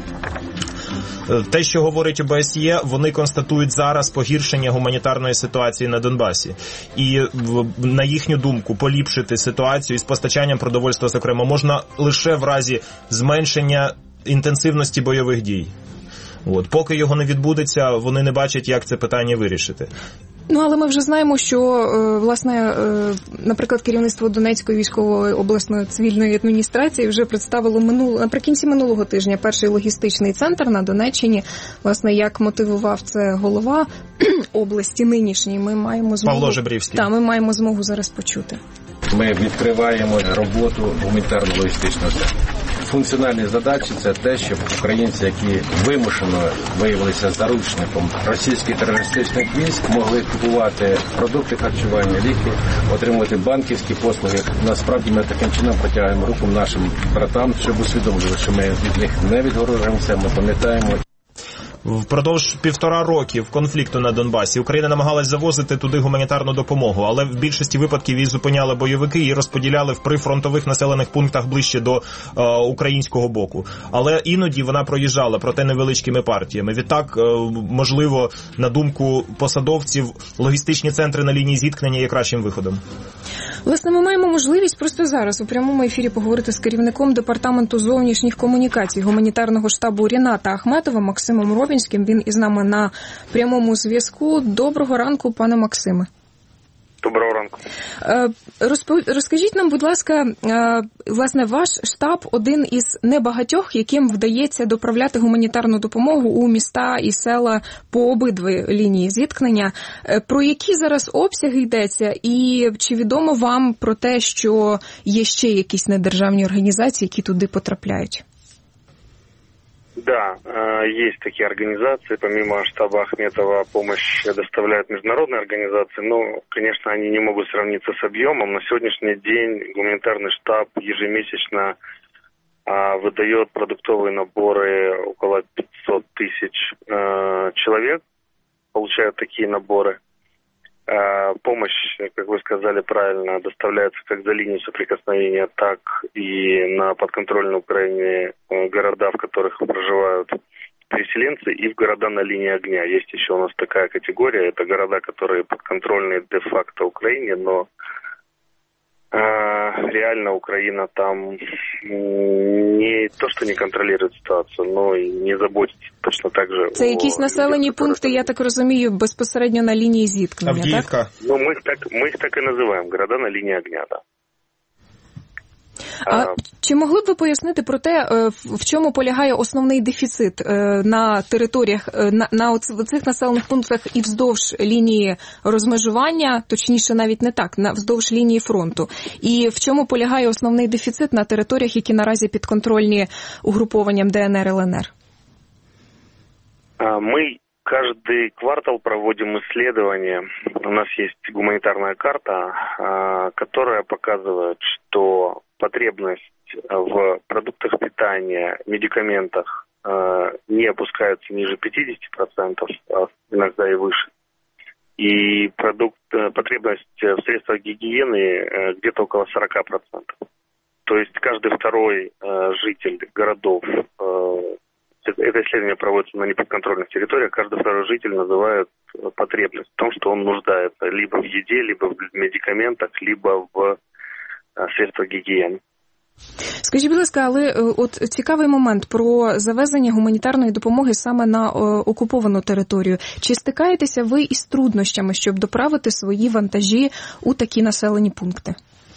Те, що говорить ОБСЄ, вони констатують зараз погіршення гуманітарної ситуації на Донбасі. І, на їхню думку, поліпшити ситуацію із постачанням продовольства, зокрема, можна лише в разі зменшення інтенсивності бойових дій. Поки його не відбудеться, вони не бачать, як це питання вирішити. Але ми вже знаємо, що, власне, наприклад, керівництво Донецької військової обласної цивільної адміністрації вже представило наприкінці минулого тижня перший логістичний центр на Донеччині. Власне, як мотивував це голова області нинішній, ми маємо змогу... Павло Жебрівський. Так, ми маємо змогу зараз почути. Ми відкриваємо роботу гуманітарно-логістичного центру. Функціональні задачі – це те, щоб українці, які вимушено виявилися заручником російських терористичних військ, могли купувати продукти харчування, ліки, отримувати банківські послуги. Насправді ми таким чином протягуємо руку нашим братам, щоб усвідомили, що ми від них не відгорожуємося, ми пам'ятаємо. Впродовж 1,5 роки конфлікту на Донбасі Україна намагалась завозити туди гуманітарну допомогу, але в більшості випадків її зупиняли бойовики і розподіляли в прифронтових населених пунктах ближче до українського боку. Але іноді вона проїжджала, проте невеличкими партіями. Відтак, можливо, на думку посадовців, логістичні центри на лінії зіткнення є кращим виходом. Власне, ми маємо можливість просто зараз у прямому ефірі поговорити з керівником Департаменту зовнішніх комунікацій гуманітарного штабу Ріната Ахметова Максимом Робінським. Він із нами на прямому зв'язку. Доброго ранку, пане Максиме. Доброго ранку. Розкажіть нам, будь ласка, власне, ваш штаб один із небагатьох, яким вдається доправляти гуманітарну допомогу у міста і села по обидві лінії зіткнення. Про які зараз обсяги йдеться і чи відомо вам про те, що є ще якісь недержавні організації, які туди потрапляють? Да, есть такие организации, помимо штаба Ахметова помощь доставляют международные организации, но, конечно, они не могут сравниться с объемом. На сегодняшний день гуманитарный штаб ежемесячно выдает продуктовые наборы, около 500 тысяч человек получают такие наборы. Помощь, как вы сказали правильно, доставляется как за линию соприкосновения, так и на подконтрольной Украине города, в которых проживают переселенцы и в города на линии огня. Есть еще у нас такая категория, это города, которые подконтрольны де-факто Украине, но реально Украина там не то, что не контролирует ситуацію, но і не заботиться точно так же. Це якісь населені пункти, я так розумію, безпосередньо на лінії зіткнення, Авдіївка. Так? Ну, ми їх так і називаємо, города на лінії огня, так. Чи могли б ви пояснити про те, в чому полягає основний дефіцит на територіях, на цих населених пунктах і вздовж лінії розмежування, точніше навіть не так, вздовж лінії фронту? І в чому полягає основний дефіцит на територіях, які наразі підконтрольні угрупованням ДНР, ЛНР? Ми каждый квартал проводим исследования. У нас есть гуманитарная карта, которая показывает, что потребность в продуктах питания, медикаментах не опускается ниже 50%, а иногда и выше. И потребность в средствах гигиены где-то около 40%. То есть каждый второй житель городов, это исследование проводится на неподконтрольных территориях, каждый второй житель называет потребность в том, что он нуждается либо в еде, либо в медикаментах, либо в средствах гігієни. Скажіть, будь ласка, але от цікавий момент про завезення гуманітарної допомоги саме на окуповану територію. Чи стикаєтеся ви із труднощами, щоб доправити свої вантажі у такі населені пункти?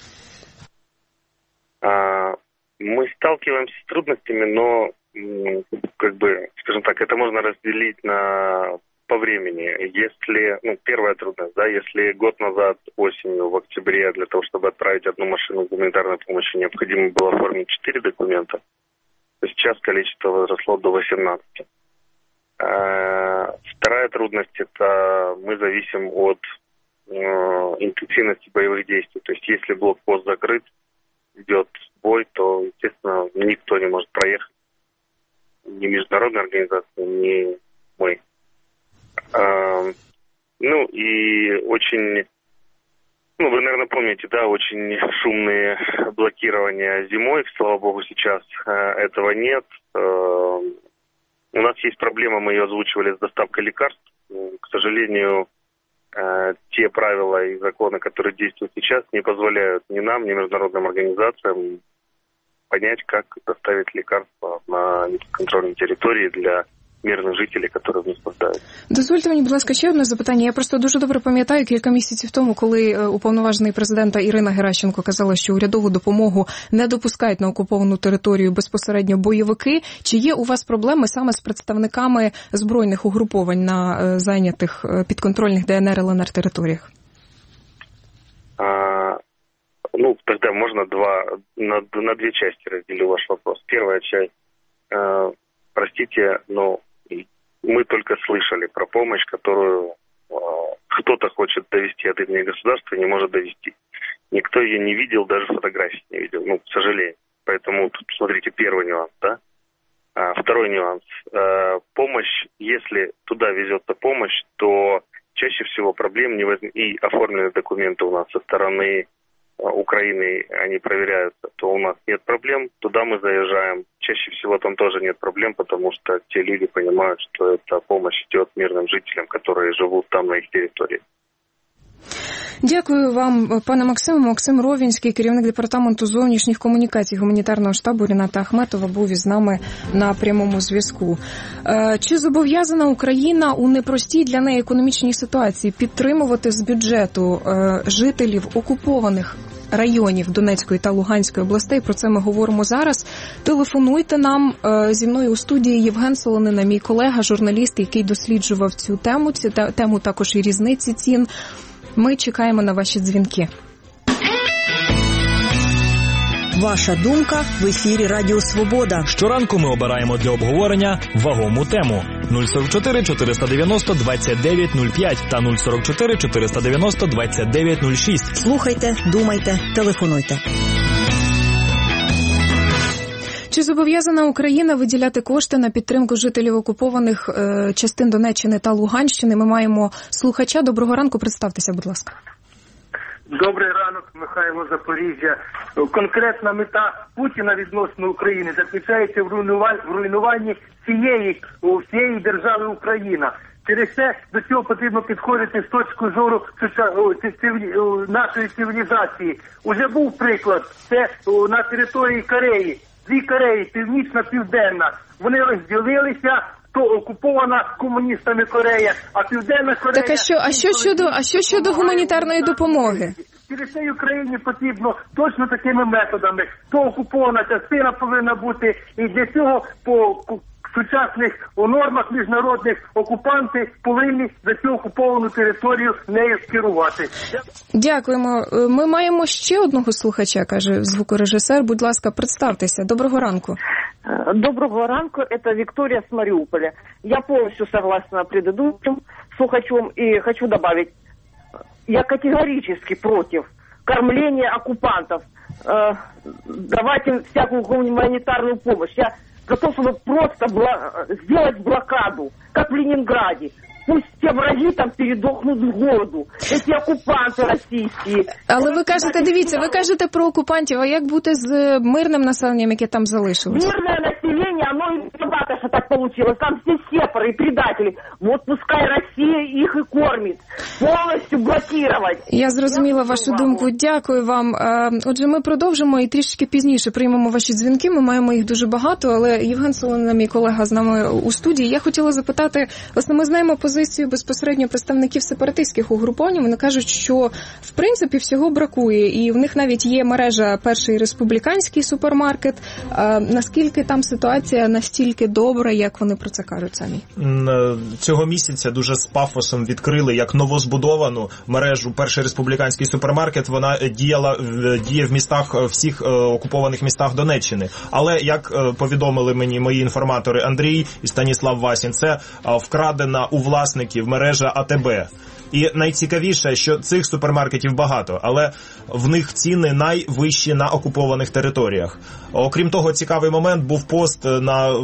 Мы сталкиваемся с трудностями, но, скажем так, это можно разделить по времени. Если, первая трудность, если год назад осенью, в октябре, для того, чтобы отправить одну машину гуманитарной помощи, необходимо было оформить 4 документа, то сейчас количество возросло до 18. Вторая трудность – это мы зависим от интенсивности боевых действий. То есть если блокпост закрыт, идет бой, то, естественно, никто не может проехать. Ни международная организация, ни мы. И очень, вы, наверное, помните, очень шумные блокирования зимой. Слава богу, сейчас этого нет. У нас есть проблема, мы ее озвучивали с доставкой лекарств. К сожалению, те правила и законы, которые действуют сейчас, не позволяют ни нам, ни международным организациям понять, как доставить лекарства на неконтрольной территории для мирних жителів, які в них постають. Дозвольте мені, будь ласка, ще одне запитання. Я просто дуже добре пам'ятаю кілька місяців тому, коли уповноважений президента Ірина Геращенко казала, що урядову допомогу не допускають на окуповану територію безпосередньо бойовики. Чи є у вас проблеми саме з представниками збройних угруповань на зайнятих підконтрольних ДНР, ЛНР територіях? Тогда можно на две части разделю ваш вопрос. Первая часть. Простите, но мы только слышали про помощь, которую кто-то хочет довести от имени государства и не может довести. Никто ее не видел, даже фотографий не видел, к сожалению. Поэтому, тут, смотрите, первый нюанс, да? Второй нюанс. Помощь, если туда везется помощь, то чаще всего проблем не возникнет. И оформленные документы у нас со стороны Украины, они проверяются, то у нас нет проблем, туда мы заезжаем. Чаще всего там тоже нет проблем, потому что те люди понимают, что эта помощь идет мирным жителям, которые живут там на их территории. Дякую вам, пане Максиме. Максим Ровінський, керівник департаменту зовнішніх комунікацій гуманітарного штабу Ріната Ахметова, був із нами на прямому зв'язку. Чи зобов'язана Україна у непростій для неї економічній ситуації підтримувати з бюджету жителів окупованих районів Донецької та Луганської областей? Про це ми говоримо зараз. Телефонуйте нам. Зі мною у студії Євген Солонина, мій колега, журналіст, який досліджував цю тему. Цю тему також і різниці цін. Ми чекаємо на ваші дзвінки. Ваша думка в ефірі Радіо Свобода. Щоранку ми обираємо для обговорення вагому тему. 044 490 2905 та 044 490 2906. Слухайте, думайте, телефонуйте. Чи зобов'язана Україна виділяти кошти на підтримку жителів окупованих частин Донеччини та Луганщини? Ми маємо слухача. Доброго ранку, представтеся, будь ласка. Добрий ранок, Михайло, Запоріжжя. Конкретна мета Путіна відносно України заключається в руйнуванні всієї держави Україна. Через це до цього потрібно підходити з точки зору нашої цивілізації. Уже був приклад, це на території Кореї. Дві Кореї, північна, південна. Вони розділилися, то окупована комуністами Корея, а Південна Корея... Так а що щодо гуманітарної допомоги? Через це Україні потрібно точно такими методами. То окупована частина повинна бути, і для цього по сучасних нормах міжнародних окупанти повинні за цю окуповану територію нею керувати. Дякуємо. Ми маємо ще одного слухача, каже звукорежисер. Будь ласка, представтеся. Доброго ранку. Доброго ранку, это Виктория с Мариуполя. Я полностью согласна предыдущим слухачом и хочу добавить, я категорически против кормления оккупантов, давать им всякую гуманитарную помощь. Я готов, чтобы просто сделать блокаду, как в Ленинграде. Пусть ті враги там передохнуть з голоду, ці окупанти російські. Але ви кажете, дивіться, ви кажете про окупантів, а як бути з мирним населенням, яке там залишилось? Мирне населення, оно і виновато, що так вийшло. Там всі сепари і предателі. Вот пускай Росія їх і кормить. Повністю блокувати. Я зрозуміла вашу думку. Дякую вам. Отже, ми продовжимо і трішки пізніше приймемо ваші дзвінки. Ми маємо їх дуже багато, але Євген Солонина, мій колега, з нами у студії. Я хотіла запитати, власне, ми знаємо позицію безпосередньо представників сепаратистських угруповань. Вони кажуть, що в принципі всього бракує, і в них навіть є мережа Перший республіканський супермаркет. Наскільки там ситуація настільки добра, як вони про це кажуть самі? Цього місяця дуже з пафосом відкрили як новозбудовану мережу Перший республіканський супермаркет. Вона діє в містах, всіх окупованих містах Донеччини. Але, як повідомили мені мої інформатори Андрій і Станіслав Васін, це вкрадена у власників мережа АТБ. І найцікавіше, що цих супермаркетів багато, але в них ціни найвищі на окупованих територіях. Окрім того, цікавий момент був пост на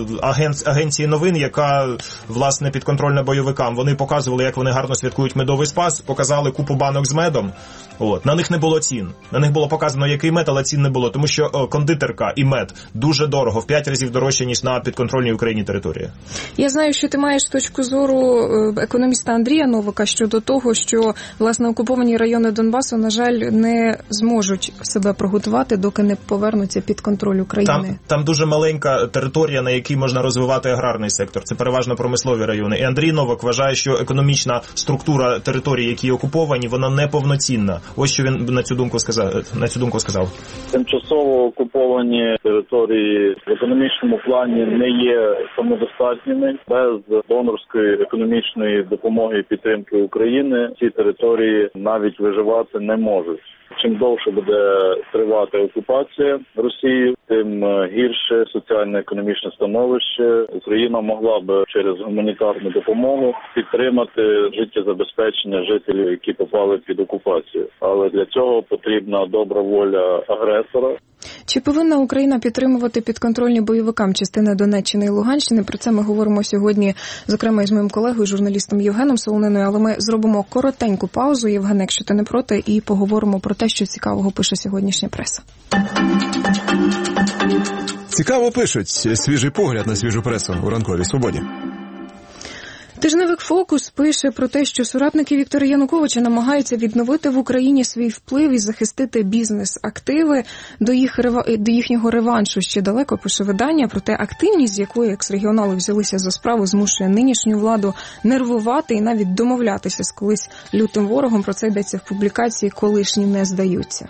агенції новин, яка, власне, підконтрольна бойовикам. Вони показували, як вони гарно святкують медовий спас, показали купу банок з медом. На них не було цін. На них було показано, який мед, але цін не було, тому що кондитерка і мед дуже дорого, в 5 разів дорожче, ніж на підконтрольній Україні території. Я знаю, що ти маєш точку зору економіста Андрія Новика щодо того, що, власне, окуповані райони Донбасу, на жаль, не зможуть себе приготувати, доки не повернуться під контроль України. Там дуже маленька територія, на якій можна розвивати аграрний сектор. Це переважно промислові райони. І Андрій Новик вважає, що економічна структура територій, які окуповані, вона неповноцінна. Ось що він на цю думку сказав. Тимчасово окуповані території в економічному плані не є самодостатніми. Без донорської економічної допомоги і підтримки України ці території навіть виживати не можуть. Чим довше буде тривати окупація Росії, тим гірше соціально-економічне становище. Україна могла б через гуманітарну допомогу підтримати життєзабезпечення жителів, які попали під окупацію. Але для цього потрібна добра воля агресора. Чи повинна Україна підтримувати підконтрольні бойовикам частини Донеччини і Луганщини? Про це ми говоримо сьогодні, зокрема, із моїм колегою, журналістом Євгеном Солониною, але ми зробимо коротеньку паузу, Євген, якщо ти не проти, і поговоримо про те, що цікавого пише сьогоднішня преса. Цікаво пишуть. Свіжий погляд на свіжу пресу у ранковій свободі. Тижневик «Фокус» пише про те, що соратники Віктора Януковича намагаються відновити в Україні свій вплив і захистити бізнес-активи до їхнього реваншу. Ще далеко, пише видання, проте активність, з якої екс-регіонали взялися за справу, змушує нинішню владу нервувати і навіть домовлятися з колись лютим ворогом. Про це йдеться в публікації «Колишні не здаються».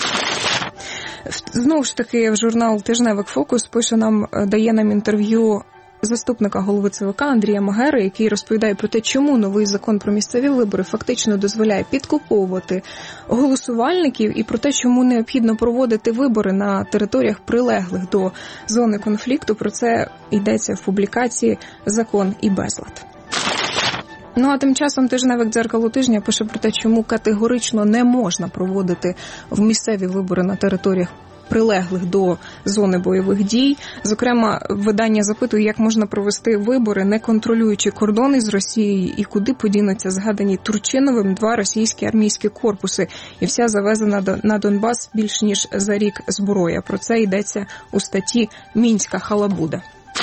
Знову ж таки, журнал «Тижневик «Фокус» дає нам інтерв'ю заступника голови ЦВК Андрія Магери, який розповідає про те, чому новий закон про місцеві вибори фактично дозволяє підкуповувати голосувальників, і про те, чому необхідно проводити вибори на територіях, прилеглих до зони конфлікту. Про це йдеться в публікації «Закон і безлад». Ну а тим часом тижневик «Дзеркало тижня» пише про те, чому категорично не можна проводити в місцеві вибори на територіях, прилеглих до зони бойових дій. Зокрема, видання запитує, як можна провести вибори, не контролюючи кордони з Росією, і куди подінуться згадані Турчиновим 2 російські армійські корпуси, і вся завезена на Донбас більш ніж за рік зброя. Про це йдеться у статті «Мінська халабуда».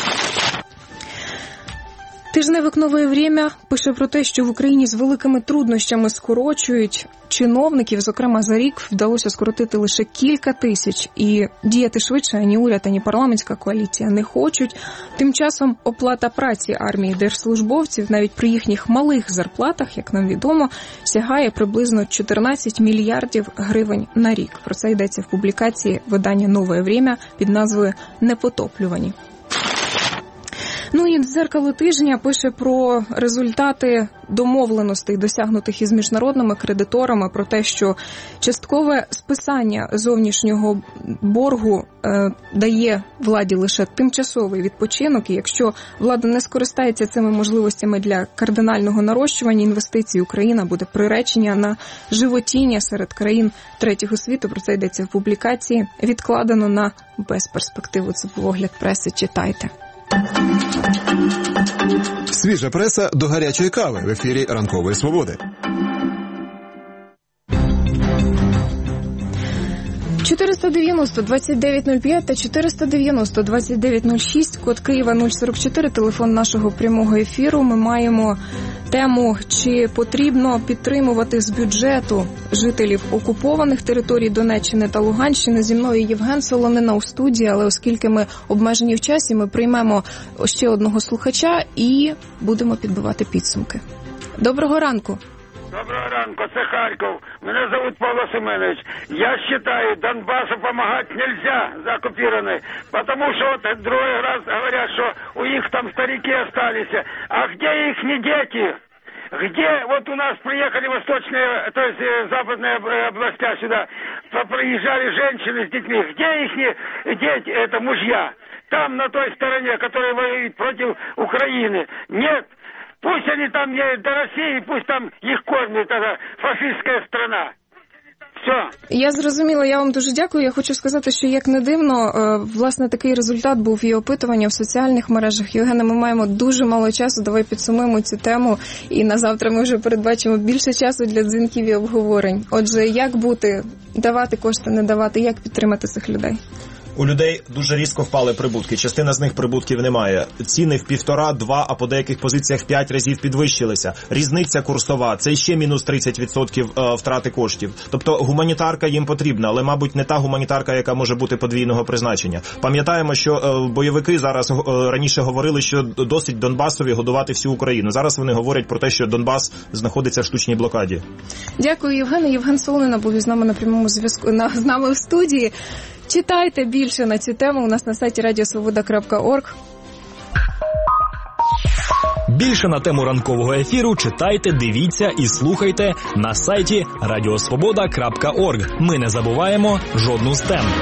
Тижневик «Нове время» пише про те, що в Україні з великими труднощами скорочують чиновників. Зокрема, за рік вдалося скоротити лише кілька тисяч. І діяти швидше ані уряд, ані парламентська коаліція не хочуть. Тим часом оплата праці армії держслужбовців навіть при їхніх малих зарплатах, як нам відомо, сягає приблизно 14 мільярдів гривень на рік. Про це йдеться в публікації видання «Нове время» під назвою «Непотоплювані». Ну і «Дзеркало тижня» пише про результати домовленостей, досягнутих із міжнародними кредиторами, про те, що часткове списання зовнішнього боргу дає владі лише тимчасовий відпочинок, і якщо влада не скористається цими можливостями для кардинального нарощування інвестицій, Україна буде приречена на животіння серед країн третього світу. Про це йдеться в публікації. Відкладено на безперспективу. Це погляд преси. Читайте. Свіжа преса до гарячої кави в ефірі «Ранкової свободи». 490-2905 та 490-2906, код Києва 044, телефон нашого прямого ефіру. Ми маємо тему, чи потрібно підтримувати з бюджету жителів окупованих територій Донеччини та Луганщини. Зі мною Євген Солонина у студії, але оскільки ми обмежені в часі, ми приймемо ще одного слухача і будемо підбивати підсумки. Доброго ранку. Доброго ранку, це Харків. Мене зовут Павло Семенович. Я считаю, Донбассу помогать нельзя за оккупированной, потому что вот другой раз говорят, что у них там старики остались. А где их не дети? Где вот у нас приехали восточные, то есть западные области сюда, приезжали женщины с детьми. Где их дети, это мужья? Там, на той стороне, которые воюют против Украины. Нет. Пусть они там едут до России, пусть там их кормит эта фашистская страна. Все. Я зрозуміла, я вам дуже дякую. Я хочу сказати, що, як не дивно, власне, такий результат був і опитування в соціальних мережах. Євгене, ми маємо дуже мало часу, давай підсумуємо цю тему, і на завтра ми вже передбачимо більше часу для дзвінків і обговорень. Отже, як бути, давати кошти, не давати, як підтримати цих людей? У людей дуже різко впали прибутки. Частина з них прибутків немає. Ціни в 1,5, 2, а по деяких позиціях 5 разів підвищилися. Різниця курсова – це ще мінус 30% втрати коштів. Тобто гуманітарка їм потрібна, але, мабуть, не та гуманітарка, яка може бути подвійного призначення. Пам'ятаємо, що бойовики зараз раніше говорили, що досить Донбасові годувати всю Україну. Зараз вони говорять про те, що Донбас знаходиться в штучній блокаді. Дякую, Євгене. Євген Солонина був із нами на прямому зв'язку, з нами в студії. Читайте більше на цю тему у нас на сайті radiosvoboda.org. Більше на тему ранкового ефіру читайте, дивіться і слухайте на сайті radiosvoboda.org. Ми не забуваємо жодну з тем.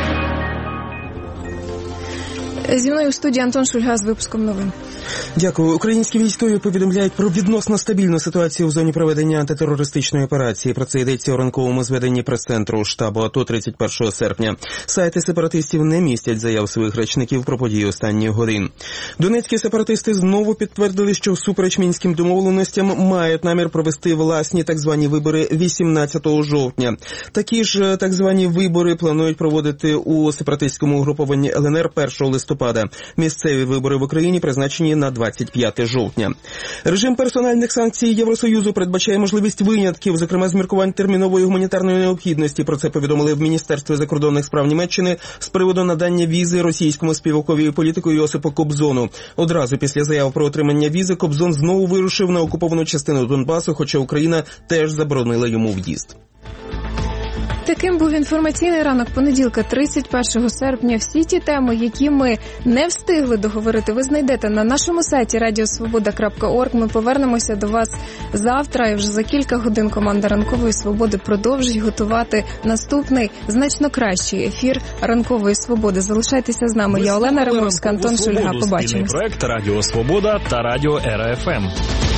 Зі мною в студії Антон Шульга з випуском новин. Дякую. Українські військові повідомляють про відносно стабільну ситуацію в зоні проведення антитерористичної операції. Про це йдеться у ранковому зведенні прес-центру штабу АТО 31 серпня. Сайти сепаратистів не містять заяв своїх речників про події останніх годин. Донецькі сепаратисти знову підтвердили, що всупереч мінським домовленостям мають намір провести власні так звані вибори 18 жовтня. Такі ж так звані вибори планують проводити у сепаратистському угрупованні ЛНР 1 листопада. Місцеві вибори в Україні призначені на 25 жовтня. Режим персональних санкцій Євросоюзу передбачає можливість винятків, зокрема з міркувань термінової гуманітарної необхідності. Про це повідомили в Міністерстві закордонних справ Німеччини з приводу надання візи російському співакові і політику Йосипу Кобзону. Одразу після заяв про отримання візи Кобзон знову вирушив на окуповану частину Донбасу, хоча Україна теж заборонила йому в'їзд. Таким був інформаційний ранок понеділка, 31 серпня. Всі ті теми, які ми не встигли договорити, ви знайдете на нашому сайті radiosvoboda.org. Ми повернемося до вас завтра, і вже за кілька годин команда Ранкової Свободи продовжить готувати наступний, значно кращий ефір Ранкової Свободи. Залишайтеся з нами. Я Олена Римовська, Антон Шульга. Побачимось. Проект Радіо Свобода та Радіо РФМ.